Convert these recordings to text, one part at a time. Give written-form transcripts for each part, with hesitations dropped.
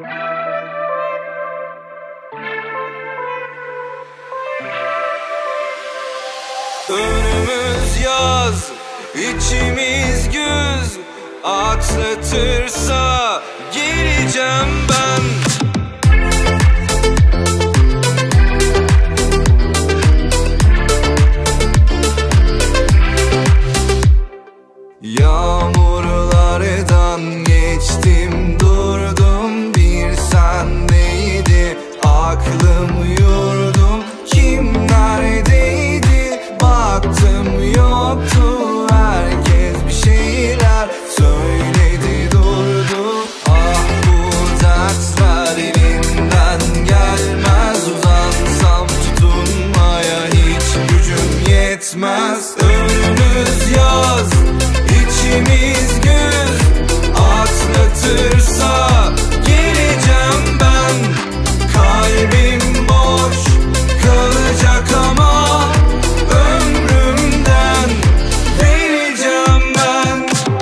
Önümüz yaz, içimiz güz. Atlatırsa geleceğim ben. Yağmurlardan geçtim durdum, bir sendeydi aklım yurdum. Kim neredeydi baktım yoktu, herkes bir şeyler söyledi durdu. Ah bu dertler elimden gelmez, uzansam tutunmaya hiç gücüm yetmez. Önümüz yaz, İçimiz güz. Atlatırsa geleceğim ben. Kalbim boş kalacak ama ömrümden vereceğim ben.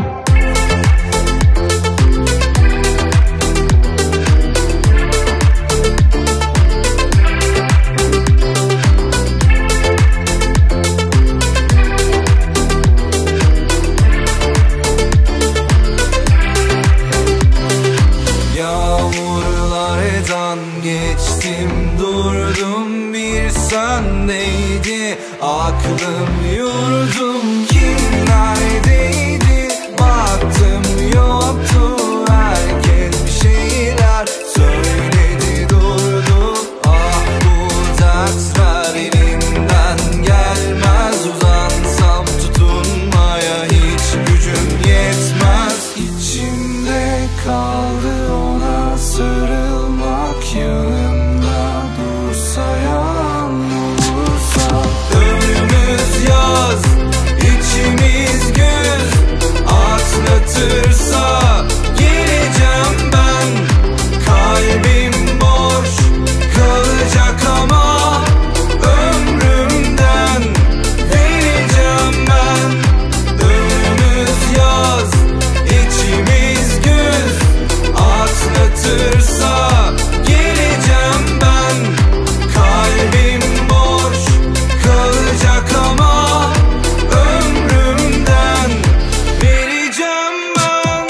Yağmurlardan geçtim durdum, bir sendeydi aklım yurdum. Kim neredeydi baktım yoktu, herkes bir şeyler söyledi durdu. Ah bu dertler elimden gelmez, uzansam tutunmaya hiç gücüm yetmez. İçimde kaldı ona sarılmak, yanımda dursa, yalan olursa. Önümüz yaz, içimiz güz. Atlatırsa geleceğim ben. Kalbim boş kalacak ama ömrümden vereceğim ben. Önümüz yaz, içimiz güz. Atlatırsa geleceğim ben. Kalbim boş kalacak ama ömrümden vereceğim ben.